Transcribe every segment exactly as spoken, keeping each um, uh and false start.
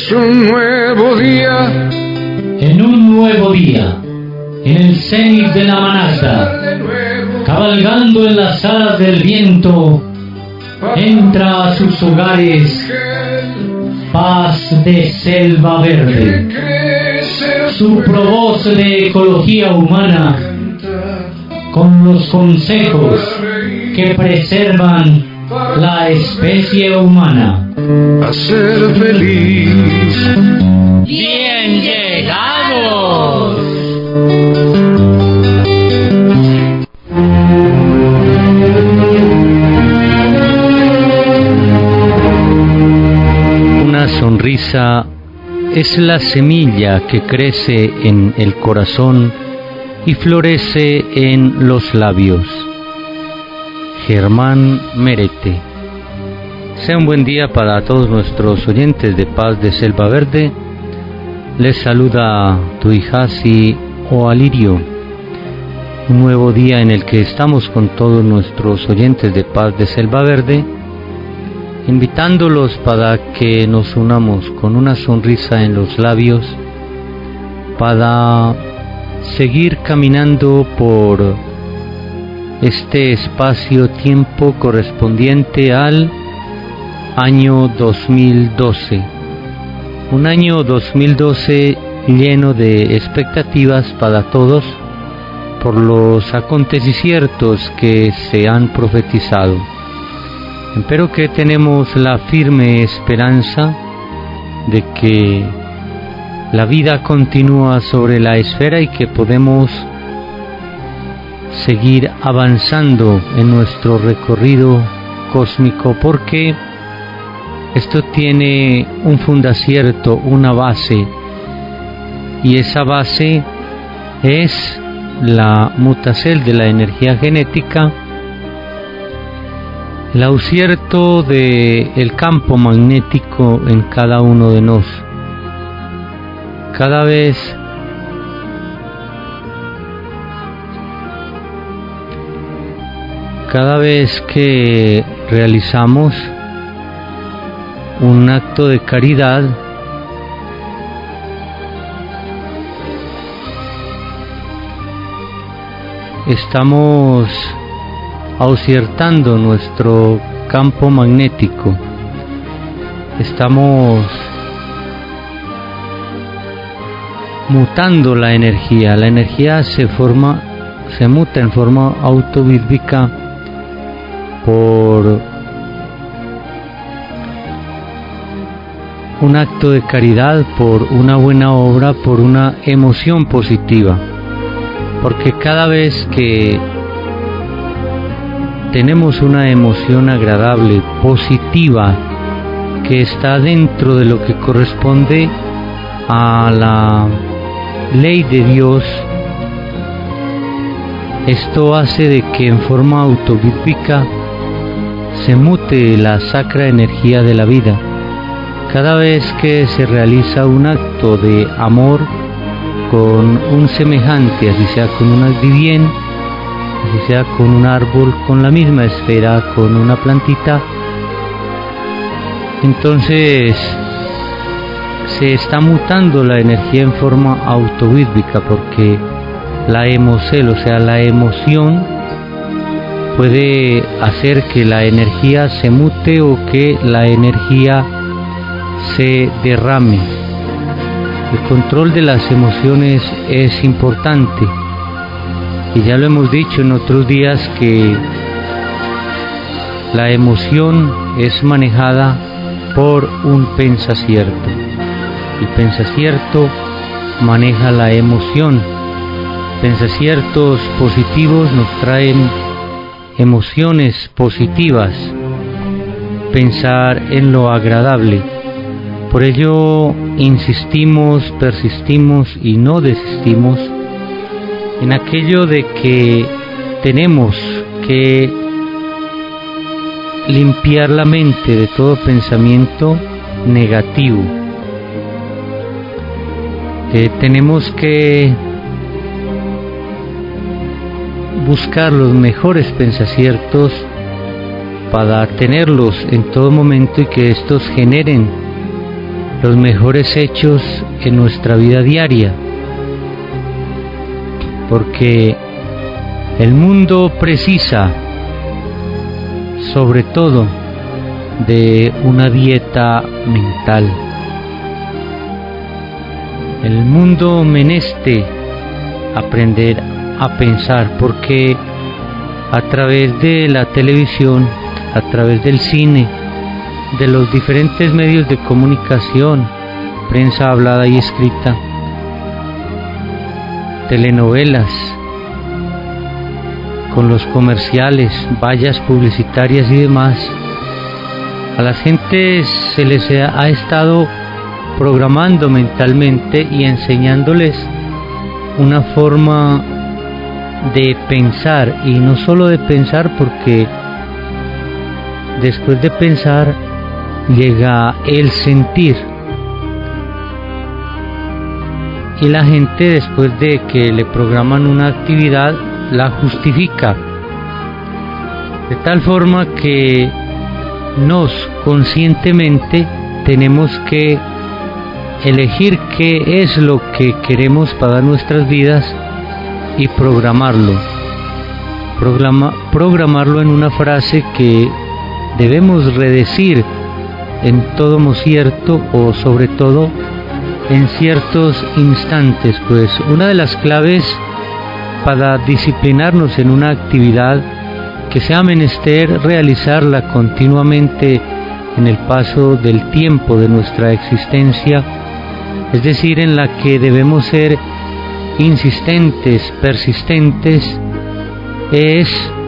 Es un nuevo día. En un nuevo día, en el cenit de la manada, cabalgando en las alas del viento, entra a sus hogares Paz de Selva Verde, su provoz de ecología humana, con los consejos que preservan la especie humana. A ser feliz. ¡Bien llegados! Una sonrisa es la semilla que crece en el corazón y florece en los labios. Germán Merete. Sea un buen día para todos nuestros oyentes de Paz de Selva Verde. Les saluda Tuijasi o Alirio. Un nuevo día en el que estamos con todos nuestros oyentes de Paz de Selva Verde, invitándolos para que nos unamos con una sonrisa en los labios para seguir caminando por este espacio-tiempo correspondiente al año dos mil doce. Un año dos mil doce lleno de expectativas para todos por los acontecimientos que se han profetizado. Pero que tenemos la firme esperanza de que la vida continúa sobre la esfera y que podemos seguir avanzando en nuestro recorrido cósmico, porque esto tiene un fundacierto, una base, y esa base es la mutacel de la energía genética, el aucierto del campo magnético en cada uno de nosotros. Cada vez cada vez que realizamos un acto de caridad, estamos auciertando nuestro campo magnético, estamos mutando la energía. La energía se forma, se muta en forma autobírbica por un acto de caridad, por una buena obra, por una emoción positiva. Porque cada vez que tenemos una emoción agradable, positiva, que está dentro de lo que corresponde a la ley de Dios, esto hace de que en forma autobírbica se mute la sacra energía de la vida. Cada vez que se realiza un acto de amor con un semejante, así sea con un bien, así sea con un árbol, con la misma esfera, con una plantita, entonces se está mutando la energía en forma autobírbica, porque la emoción, o sea, la emoción puede hacer que la energía se mute o que la energía se derrame. El control de las emociones es importante, y ya lo hemos dicho en otros días que la emoción es manejada por un pensacierto. El pensacierto maneja la emoción. Pensaciertos positivos nos traen emociones positivas. Pensar en lo agradable. Por ello insistimos, persistimos y no desistimos en aquello de que tenemos que limpiar la mente de todo pensamiento negativo. Eh, tenemos que buscar los mejores pensaciertos para tenerlos en todo momento y que estos generen los mejores hechos en nuestra vida diaria, porque el mundo precisa sobre todo de una dieta mental. El mundo meneste aprender a pensar, porque a través de la televisión, a través del cine, de los diferentes medios de comunicación, prensa hablada y escrita, telenovelas, con los comerciales, vallas publicitarias y demás, a las gentes se les ha estado programando mentalmente y enseñándoles una forma de pensar, y no solo de pensar, porque después de pensar llega el sentir, y la gente, después de que le programan una actividad, la justifica, de tal forma que nos conscientemente tenemos que elegir qué es lo que queremos para nuestras vidas y programarlo. Programa, programarlo en una frase que debemos redecir en todo cierto, o sobre todo en ciertos instantes, pues una de las claves para disciplinarnos en una actividad que sea menester realizarla continuamente en el paso del tiempo de nuestra existencia, es decir, en la que debemos ser insistentes, persistentes, es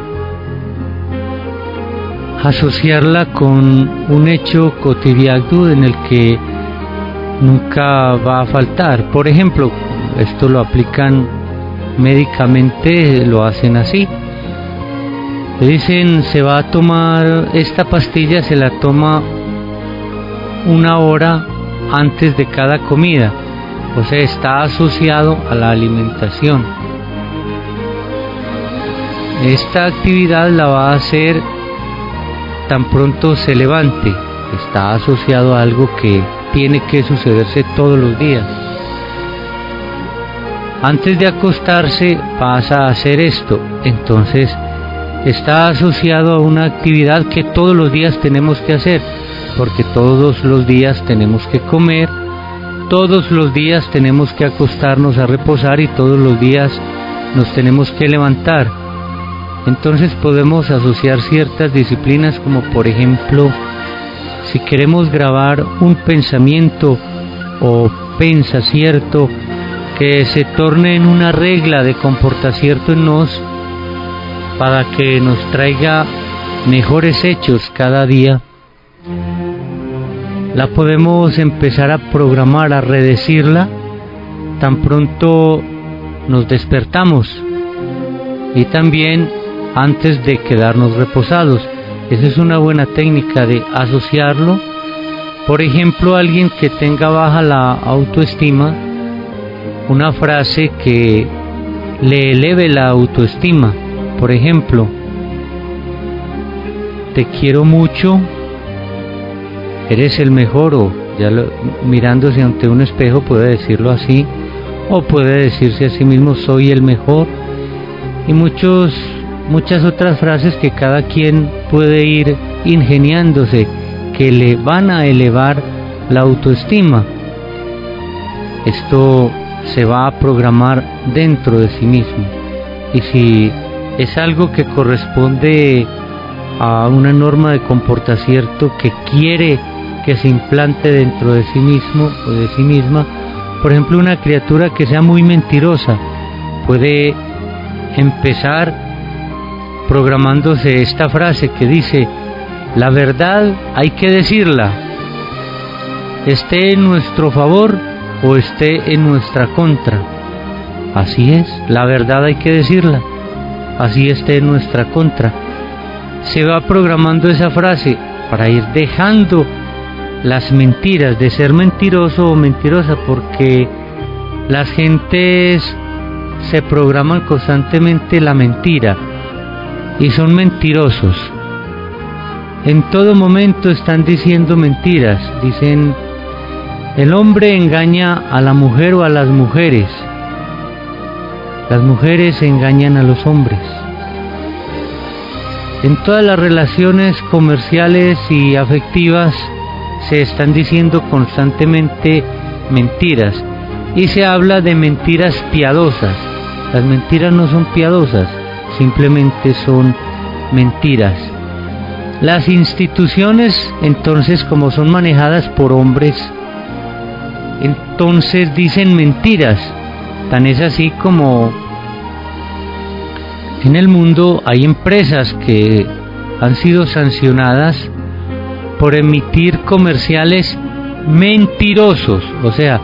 asociarla con un hecho cotidiano en el que nunca va a faltar. Por ejemplo, esto lo aplican médicamente, lo hacen así. Le dicen, se va a tomar esta pastilla, se la toma una hora antes de cada comida, o sea, está asociado a la alimentación. Esta actividad la va a hacer tan pronto se levante, está asociado a algo que tiene que sucederse todos los días. Antes de acostarse pasa a hacer esto, entonces está asociado a una actividad que todos los días tenemos que hacer, porque todos los días tenemos que comer, todos los días tenemos que acostarnos a reposar y todos los días nos tenemos que levantar. Entonces podemos asociar ciertas disciplinas, como por ejemplo, si queremos grabar un pensamiento o pensacierto que se torne en una regla de comportacierto en nos, para que nos traiga mejores hechos cada día, la podemos empezar a programar, a redecirla tan pronto nos despertamos, y también antes de quedarnos reposados. Esa es una buena técnica de asociarlo. Por ejemplo, alguien que tenga baja la autoestima, una frase que le eleve la autoestima, por ejemplo, te quiero mucho, eres el mejor, o ya lo, mirándose ante un espejo puede decirlo así, o puede decirse a sí mismo, soy el mejor, y muchos muchas otras frases que cada quien puede ir ingeniándose, que le van a elevar la autoestima. Esto se va a programar dentro de sí mismo, y si es algo que corresponde a una norma de comportacierto que quiere que se implante dentro de sí mismo o de sí misma, por ejemplo, una criatura que sea muy mentirosa puede empezar programándose esta frase que dice, la verdad hay que decirla, esté en nuestro favor o esté en nuestra contra. Así es, la verdad hay que decirla, así esté en nuestra contra. Se va programando esa frase para ir dejando las mentiras, de ser mentiroso o mentirosa, porque las gentes se programan constantemente la mentira y son mentirosos. En todo momento están diciendo mentiras, dicen El hombre engaña a la mujer o a las mujeres. Las mujeres engañan a los hombres. En todas las relaciones comerciales y afectivas se están diciendo constantemente mentiras. Y se habla de mentiras piadosas. Las mentiras no son piadosas, simplemente son mentiras. Las instituciones, entonces, como son manejadas por hombres, entonces dicen mentiras. Tan es así como en el mundo hay empresas que han sido sancionadas por emitir comerciales mentirosos, o sea,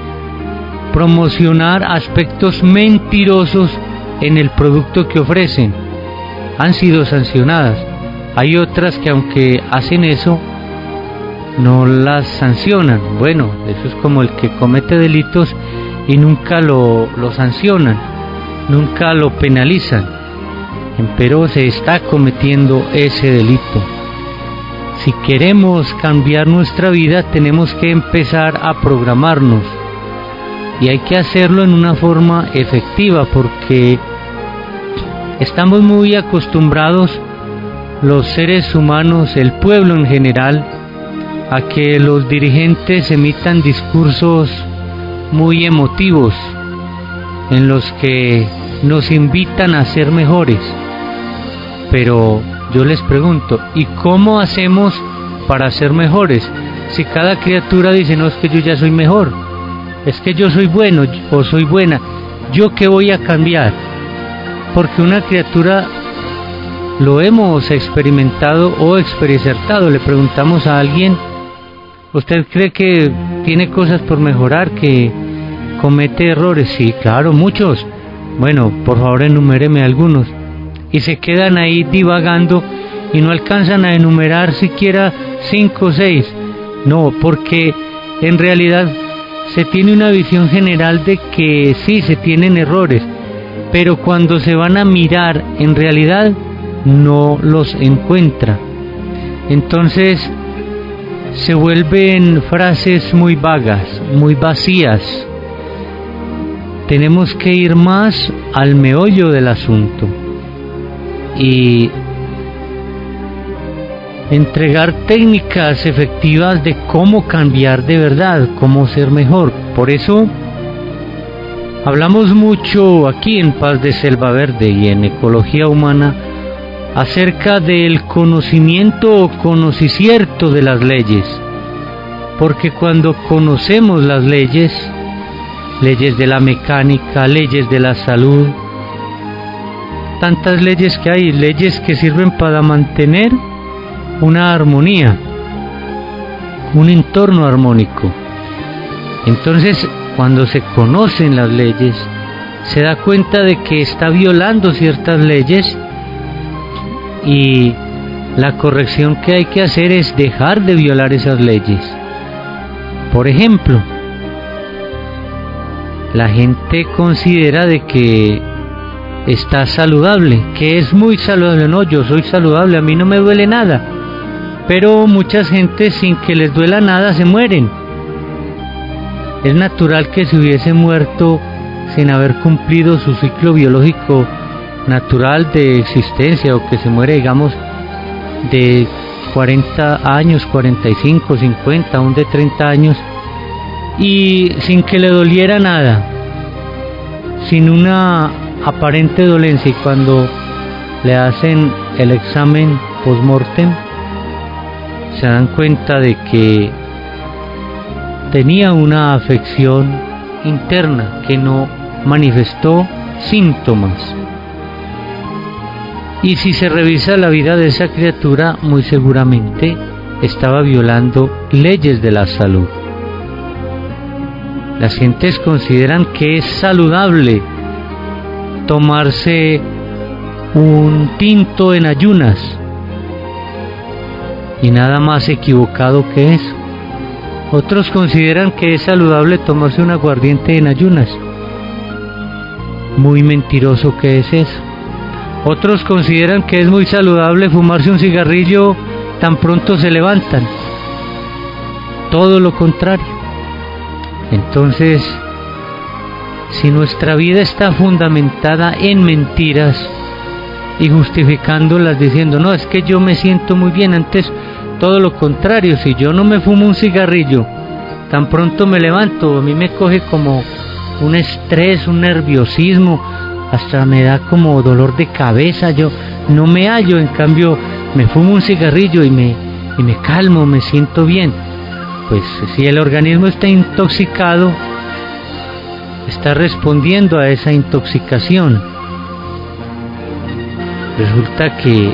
promocionar aspectos mentirosos en el producto que ofrecen. Han sido sancionadas. Hay otras que aunque hacen eso, no las sancionan. Bueno, eso es como el que comete delitos y nunca lo, lo sancionan, nunca lo penalizan. Pero se está cometiendo ese delito. Si queremos cambiar nuestra vida, tenemos que empezar a programarnos. Y hay que hacerlo en una forma efectiva, porque estamos muy acostumbrados, los seres humanos, el pueblo en general, a que los dirigentes emitan discursos muy emotivos, en los que nos invitan a ser mejores. Pero yo les pregunto, ¿y cómo hacemos para ser mejores? Si cada criatura dice, no, es que yo ya soy mejor, es que yo soy bueno o soy buena, ¿yo qué voy a cambiar? Porque una criatura lo hemos experimentado o experienciado. Le preguntamos a alguien, ¿usted cree que tiene cosas por mejorar, que comete errores? Sí, claro, muchos. Bueno, por favor enuméreme algunos. Y se quedan ahí divagando y no alcanzan a enumerar siquiera cinco o seis. No, porque en realidad se tiene una visión general de que sí, se tienen errores, pero cuando se van a mirar, en realidad no los encuentra. Entonces se vuelven frases muy vagas, muy vacías. Tenemos que ir más al meollo del asunto y entregar técnicas efectivas de cómo cambiar de verdad, cómo ser mejor. Por eso hablamos mucho aquí en Paz de Selva Verde y en Ecología Humana acerca del conocimiento o conocicierto de las leyes, porque cuando conocemos las leyes, leyes de la mecánica, leyes de la salud, tantas leyes que hay, leyes que sirven para mantener una armonía, un entorno armónico. Entonces, cuando se conocen las leyes, se da cuenta de que está violando ciertas leyes y la corrección que hay que hacer es dejar de violar esas leyes. Por ejemplo, la gente considera de que está saludable, que es muy saludable. No, yo soy saludable, a mí no me duele nada. Pero mucha gente, sin que les duela nada, se mueren. Es natural que se hubiese muerto sin haber cumplido su ciclo biológico natural de existencia, o que se muere, digamos, de cuarenta años, cuarenta y cinco, cincuenta, aún de treinta años, y sin que le doliera nada, sin una aparente dolencia. Y cuando le hacen el examen post-mortem, se dan cuenta de que tenía una afección interna que no manifestó síntomas. Y si se revisa la vida de esa criatura, muy seguramente estaba violando leyes de la salud. Las gentes consideran que es saludable tomarse un tinto en ayunas, y nada más equivocado que eso. Otros consideran que es saludable tomarse un aguardiente en ayunas. Muy mentiroso que es eso. Otros consideran que es muy saludable fumarse un cigarrillo tan pronto se levantan. Todo lo contrario. Entonces, si nuestra vida está fundamentada en mentiras y justificándolas diciendo, no, es que yo me siento muy bien, antes todo lo contrario, si yo no me fumo un cigarrillo, tan pronto me levanto, a mí me coge como un estrés, un nerviosismo, hasta me da como dolor de cabeza, yo no me hallo, en cambio me fumo un cigarrillo y me, y me calmo, me siento bien. Pues si el organismo está intoxicado, está respondiendo a esa intoxicación. Resulta que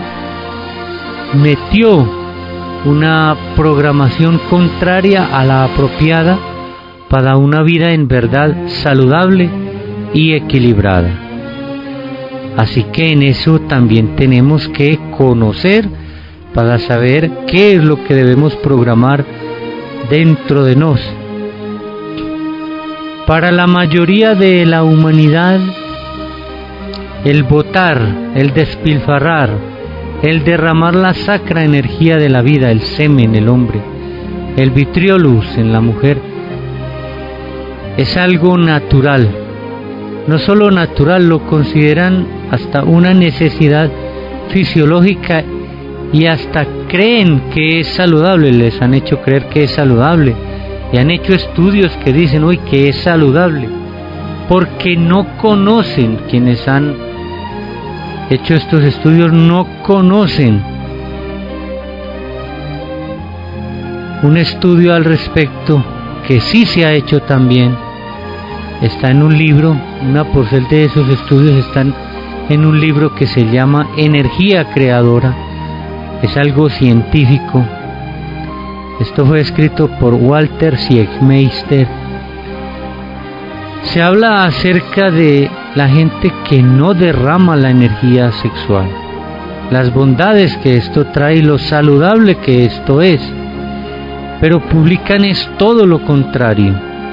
metió una programación contraria a la apropiada para una vida en verdad saludable y equilibrada. Así que en eso también tenemos que conocer para saber qué es lo que debemos programar dentro de nos. Para la mayoría de la humanidad, el botar, el despilfarrar, el derramar la sacra energía de la vida, el semen, el hombre, el vitriolus en la mujer, es algo natural. No solo natural, lo consideran hasta una necesidad fisiológica y hasta creen que es saludable, les han hecho creer que es saludable y han hecho estudios que dicen hoy que es saludable, porque no conocen, quienes han hecho estos estudios no conocen un estudio al respecto que sí se ha hecho también, está en un libro, una porción de esos estudios están en un libro que se llama Energía Creadora, es algo científico. Esto fue escrito por Walter Siegmeister. Se habla acerca de la gente que no derrama la energía sexual, las bondades que esto trae y lo saludable que esto es, pero publican es todo lo contrario.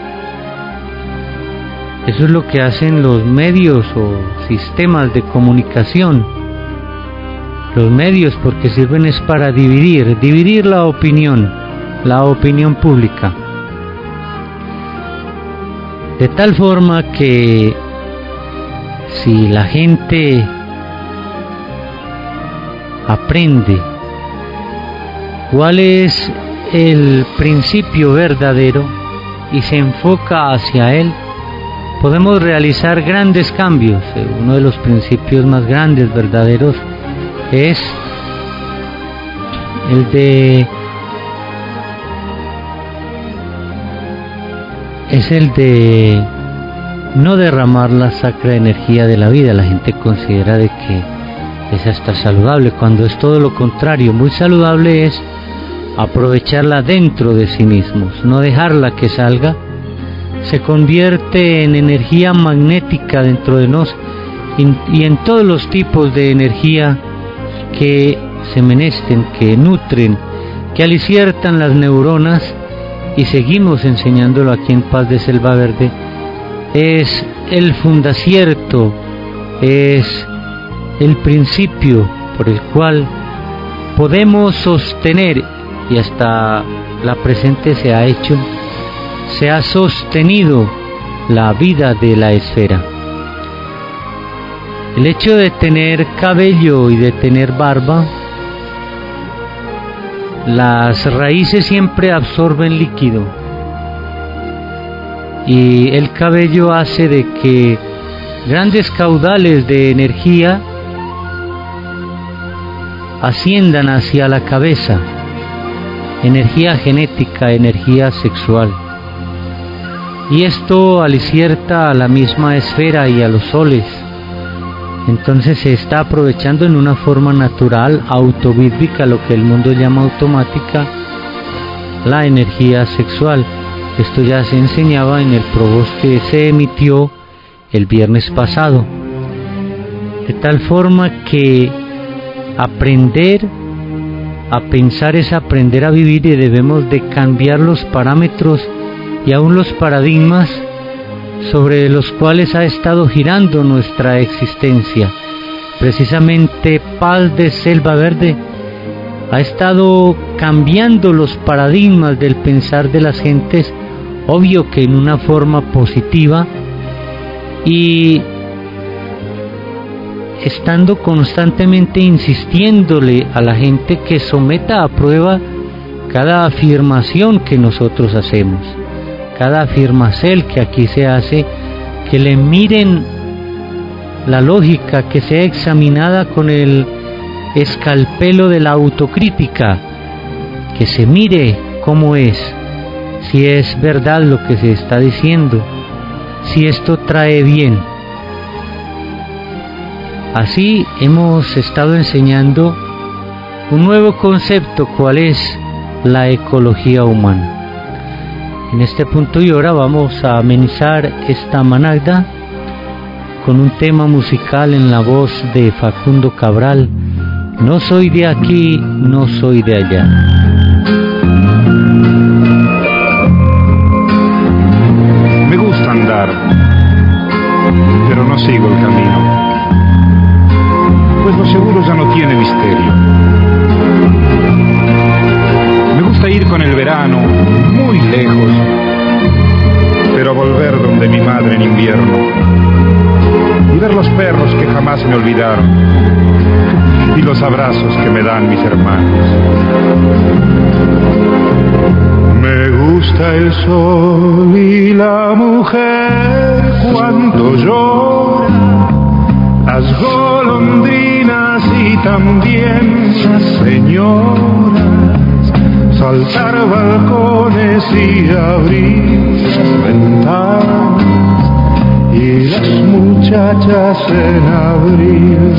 Eso es lo que hacen los medios o sistemas de comunicación. Los medios, porque sirven es para dividir, dividir la opinión, la opinión pública. De tal forma que si la gente aprende cuál es el principio verdadero y se enfoca hacia él, podemos realizar grandes cambios. Uno de los principios más grandes, verdaderos, es el de es el de no derramar la sacra energía de la vida. La gente considera de que es hasta saludable, cuando es todo lo contrario. Muy saludable es aprovecharla dentro de sí mismos, no dejarla que salga. Se convierte en energía magnética dentro de nos y en todos los tipos de energía que se menesten, que nutren, que aliciertan las neuronas, y seguimos enseñándolo aquí en Paz de Selva Verde. Es el fundacierto, es el principio por el cual podemos sostener, y hasta la presente se ha hecho, se ha sostenido la vida de la esfera. El hecho de tener cabello y de tener barba, las raíces siempre absorben líquido y el cabello hace de que grandes caudales de energía asciendan hacia la cabeza, energía genética, energía sexual, y esto alicierta a la misma esfera y a los soles. Entonces se está aprovechando en una forma natural, autovítmica, lo que el mundo llama automática, la energía sexual. Esto ya se enseñaba en el Provost que se emitió el viernes pasado. De tal forma que aprender a pensar es aprender a vivir, y debemos de cambiar los parámetros y aún los paradigmas sobre los cuales ha estado girando nuestra existencia. Precisamente Paz de Selva Verde ha estado cambiando los paradigmas del pensar de las gentes obvio que en una forma positiva y estando constantemente insistiéndole a la gente que someta a prueba cada afirmación que nosotros hacemos, cada afirmación que aquí se hace, que le miren la lógica, que sea examinada con el escalpelo de la autocrítica, que se mire cómo es, si es verdad lo que se está diciendo, si esto trae bien. Así hemos estado enseñando un nuevo concepto, cuál es la ecología humana. En este punto y hora vamos a amenizar esta managda con un tema musical en la voz de Facundo Cabral. No soy de aquí, no soy de allá. Me gusta andar, pero no sigo el camino, pues lo seguro ya no tiene misterio. Me gusta ir con el verano muy lejos, pero volver donde mi madre en invierno y ver los perros que jamás me olvidaron y los abrazos que me dan mis hermanos. Me gusta el sol y la mujer cuando llora, las golondrinas y también las señoras, saltar balcones y abrir las ventanas y las muchachas en abril.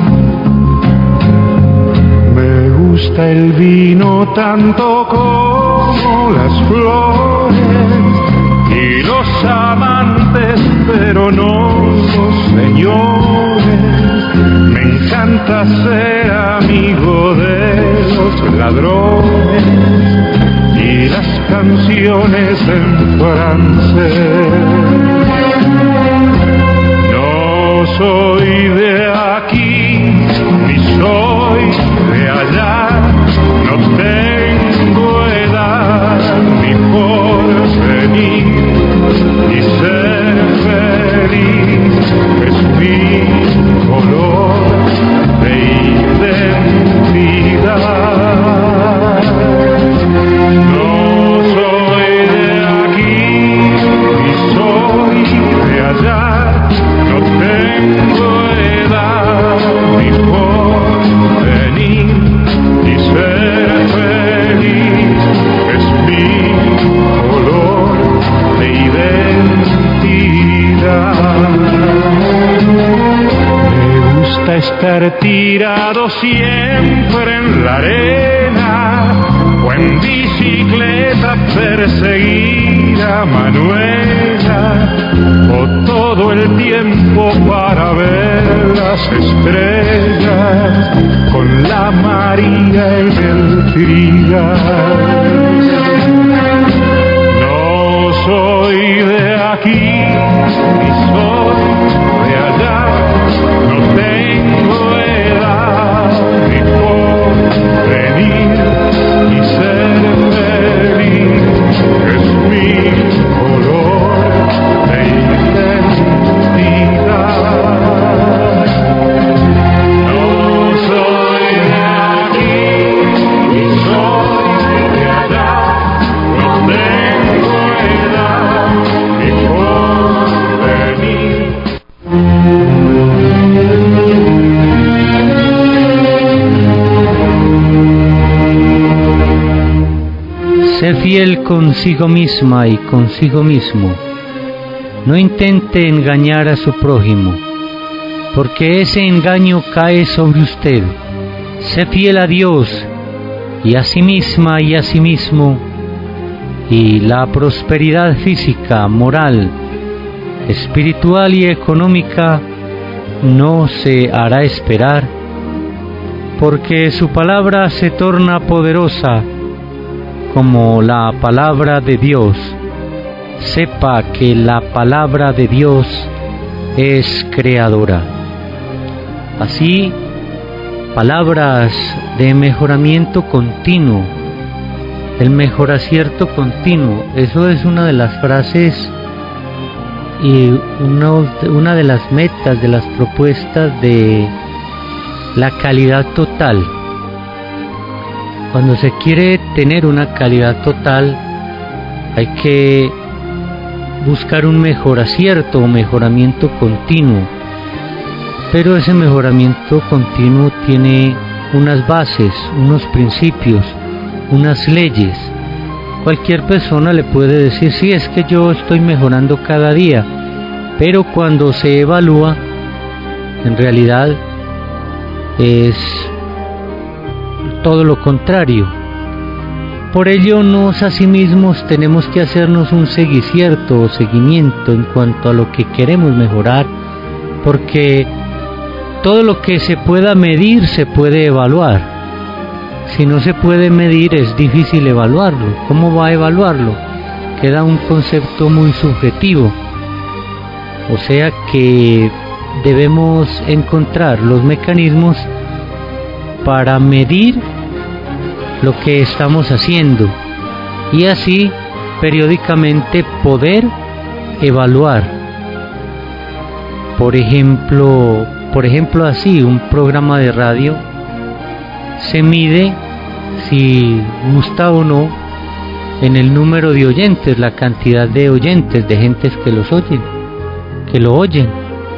Me gusta el vino tanto como las flores y los amantes, pero no los señores. Me encanta ser amigo de los ladrones y las canciones en francés. No soy de aquí, ni soy de allá, no tengo edad ni porvenir, ni ser feliz es mi color de identidad. No soy de aquí, ni soy de allá, no tengo edad ni porvenir, ni ser feliz es mi color de identidad. Me gusta estar tirado siempre en la arena o en bicicleta perseguir a Manuela, o todo el tiempo para ver las estrellas con la María en el trigal. No soy de aquí, ni soy de allá, no tengo edad ni porvenir, ni ser feliz es mi color de identidad. No soy de aquí, ni soy de allá, no tengo edad ni porvenir. Sé fiel consigo misma y consigo mismo. No intente engañar a su prójimo, porque ese engaño cae sobre usted. Sé fiel a Dios y a sí misma y a sí mismo, y la prosperidad física, moral, espiritual y económica no se hará esperar, porque su palabra se torna poderosa como la palabra de Dios. Sepa que la palabra de Dios es creadora. Así, palabras de mejoramiento continuo el mejor acierto continuo. Eso es una de las frases y una, una de las metas, de las propuestas de la calidad total. Cuando se quiere tener una calidad total, hay que buscar un mejor acierto o mejoramiento continuo. Pero ese mejoramiento continuo tiene unas bases, unos principios, unas leyes. Cualquier persona le puede decir, sí, es que yo estoy mejorando cada día, pero cuando se evalúa, en realidad es todo lo contrario. Por ello, nos a sí mismos tenemos que hacernos un seguicierto o seguimiento en cuanto a lo que queremos mejorar, porque todo lo que se pueda medir se puede evaluar. Si no se puede medir, es difícil evaluarlo. ¿Cómo va a evaluarlo? Queda un concepto muy subjetivo. O sea que debemos encontrar los mecanismos para medir lo que estamos haciendo y así periódicamente poder evaluar. Por ejemplo, por ejemplo así, un programa de radio se mide si gusta o no en el número de oyentes, la cantidad de oyentes, de gentes que los oyen, que lo oyen.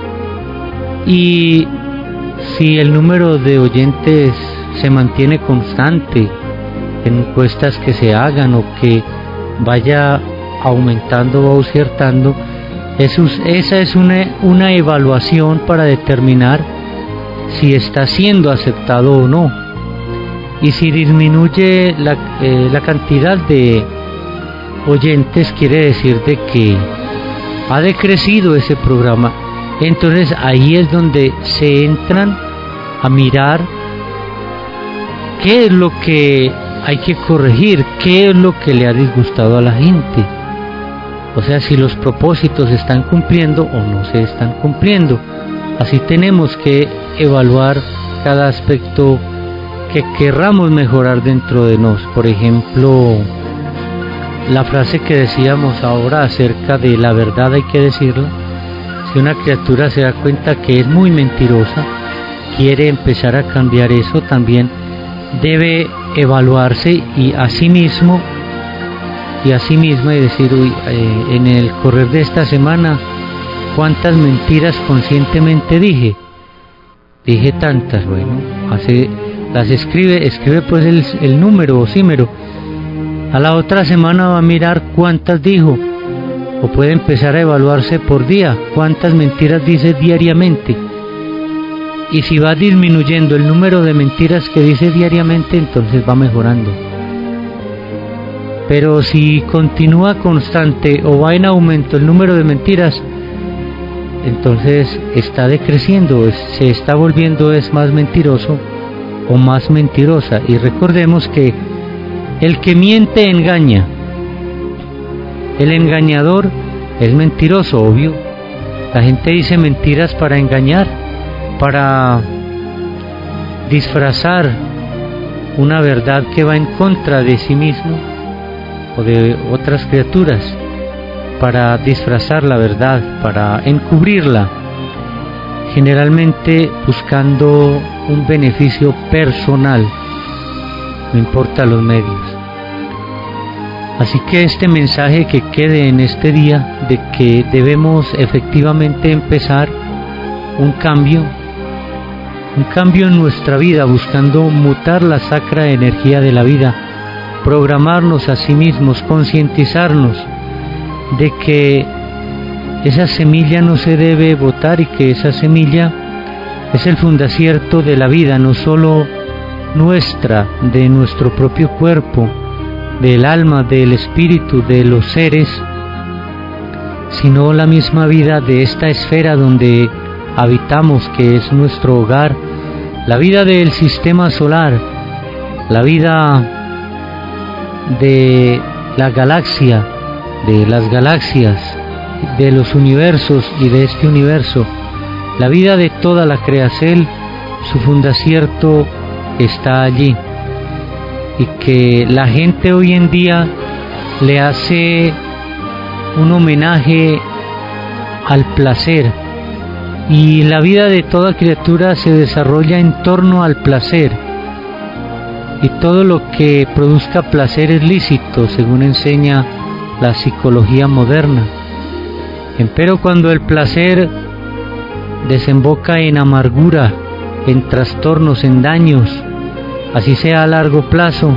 Y si el número de oyentes se mantiene constante en encuestas que se hagan o que vaya aumentando o acertando, esa es una, una evaluación para determinar si está siendo aceptado o no. Y si disminuye la, eh, la cantidad de oyentes, quiere decir de que ha decrecido ese programa. Entonces ahí es donde se entran a mirar qué es lo que hay que corregir, qué es lo que le ha disgustado a la gente. O sea, si los propósitos se están cumpliendo o no se están cumpliendo. Así tenemos que evaluar cada aspecto que querramos mejorar dentro de nos. Por ejemplo, la frase que decíamos ahora acerca de la verdad hay que decirla. Si una criatura se da cuenta que es muy mentirosa, quiere empezar a cambiar eso, también debe evaluarse y a sí mismo y a sí misma y decir, uy, eh, en el correr de esta semana, ¿cuántas mentiras conscientemente dije? Dije tantas. Bueno, hace las escribe, escribe pues el, el número o símero. A la otra semana va a mirar cuántas dijo, o puede empezar a evaluarse por día, cuántas mentiras dice diariamente. Y si va disminuyendo el número de mentiras que dice diariamente, entonces va mejorando. Pero si continúa constante o va en aumento el número de mentiras, entonces está decreciendo, se está volviendo es más mentiroso o más mentirosa. Y recordemos que el que miente engaña. El engañador es mentiroso, obvio. La gente dice mentiras para engañar, para disfrazar una verdad que va en contra de sí mismo o de otras criaturas, para disfrazar la verdad, para encubrirla, generalmente buscando un beneficio personal, no importa los medios. Así que este mensaje que quede en este día de que debemos efectivamente empezar un cambio, un cambio en nuestra vida, buscando mutar la sacra energía de la vida, programarnos a sí mismos, concientizarnos de que esa semilla no se debe botar y que esa semilla es el fundacierto de la vida, no solo nuestra, de nuestro propio cuerpo, del alma, del espíritu, de los seres, sino la misma vida de esta esfera donde habitamos, que es nuestro hogar, la vida del sistema solar, la vida de la galaxia, de las galaxias, de los universos y de este universo, la vida de toda la creación, su fundacierto está allí. y que la gente hoy en día le hace un homenaje al placer, y la vida de toda criatura se desarrolla en torno al placer, y todo lo que produzca placer es lícito, según enseña la psicología moderna. Empero cuando el placer desemboca en amargura, en trastornos, en daños, así sea a largo plazo,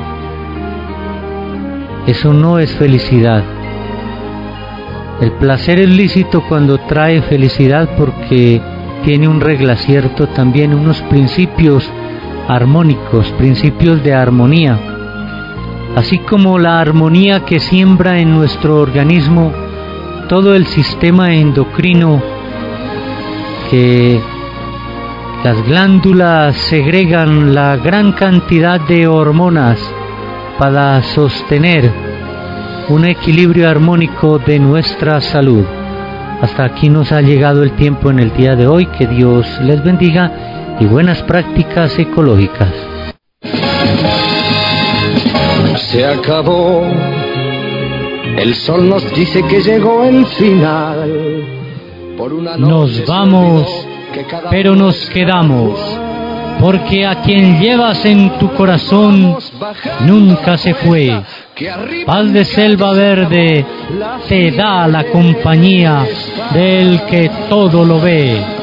eso no es felicidad. El placer es lícito cuando trae felicidad porque tiene un reglacierto también, unos principios armónicos, principios de armonía, así como la armonía que siembra en nuestro organismo todo el sistema endocrino, que las glándulas segregan la gran cantidad de hormonas para sostener un equilibrio armónico de nuestra salud. Hasta aquí nos ha llegado el tiempo en el día de hoy. Que Dios les bendiga y buenas prácticas ecológicas. Se acabó, el sol nos dice que llegó el final. Por una Nos vamos, pero nos quedamos, porque a quien llevas en tu corazón nunca se fue. Paz de selva verde te da la compañía del que todo lo ve.